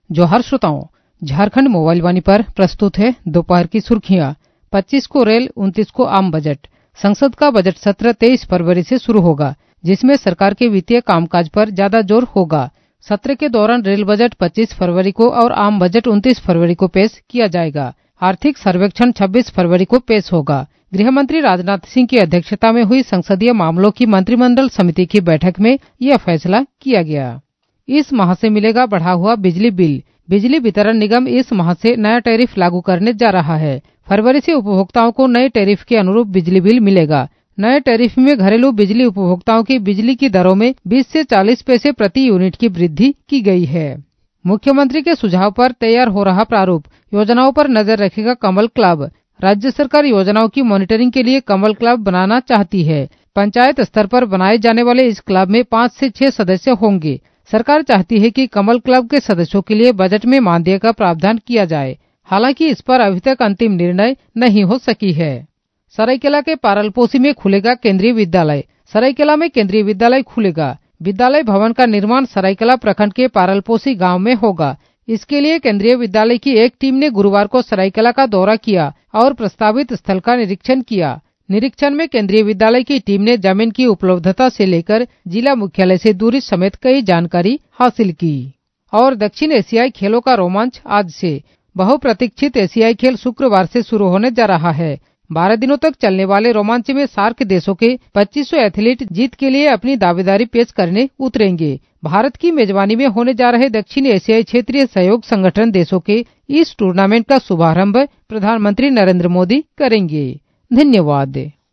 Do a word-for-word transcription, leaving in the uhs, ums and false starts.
जोहार श्रोताओं, झारखंड मोबाइल वाणी पर प्रस्तुत है दोपहर की सुर्खियां। पच्चीस को रेल, उनतीस को आम बजट। संसद का बजट सत्र तेईस फरवरी से शुरू होगा, जिसमें सरकार के वित्तीय कामकाज पर ज्यादा जोर होगा। सत्र के दौरान रेल बजट पच्चीस फरवरी को और आम बजट उनतीस फरवरी को पेश किया जाएगा। आर्थिक सर्वेक्षण छब्बीस फरवरी को पेश होगा। गृह मंत्री राजनाथ सिंह की अध्यक्षता में हुई संसदीय मामलों की मंत्रिमंडल समिति की बैठक में यह फैसला किया गया। इस माह से मिलेगा बढ़ा हुआ बिजली बिल। बिजली वितरण निगम इस माह से नया टैरिफ लागू करने जा रहा है। फरवरी से उपभोक्ताओं को नए टैरिफ के अनुरूप बिजली बिल मिलेगा। नए टैरिफ में घरेलू बिजली उपभोक्ताओं की बिजली की दरों में बीस से चालीस पैसे प्रति यूनिट की वृद्धि की गई है। मुख्यमंत्री के सुझाव पर तैयार हो रहा प्रारूप। योजनाओं पर नजर रखेगा कमल क्लब। राज्य सरकार योजनाओं की मॉनिटरिंग के लिए कमल क्लब बनाना चाहती है। पंचायत स्तर पर बनाए जाने वाले इस क्लब में पाँच से छह सदस्य होंगे। सरकार चाहती है कि कमल क्लब के सदस्यों के लिए बजट में मानदेय का प्रावधान किया जाए। हालांकि इस पर अभी तक अंतिम निर्णय नहीं हो सकी है। सरायकेला के पारलपोसी में खुलेगा केंद्रीय विद्यालय। सरायकेला में केंद्रीय विद्यालय खुलेगा। विद्यालय भवन का निर्माण सरायकेला प्रखंड के पारलपोसी गांव में होगा। इसके लिए केंद्रीय विद्यालय की एक टीम ने गुरुवार को सरायकेला का दौरा किया और प्रस्तावित स्थल का निरीक्षण किया। निरीक्षण में केंद्रीय विद्यालय की टीम ने जमीन की उपलब्धता से लेकर जिला मुख्यालय से दूरी समेत कई जानकारी हासिल की। और दक्षिण एशियाई खेलों का रोमांच आज से। बहुप्रतीक्षित एशियाई खेल शुक्रवार से शुरू होने जा रहा है। बारह दिनों तक चलने वाले रोमांच में सार्क देशों के पच्चीस सौ एथलीट जीत के लिए अपनी दावेदारी पेश करने उतरेंगे। भारत की मेजबानी में होने जा रहे दक्षिण एशियाई क्षेत्रीय सहयोग संगठन देशों के इस टूर्नामेंट का शुभारंभ प्रधानमंत्री नरेंद्र मोदी करेंगे। धन्यवाद।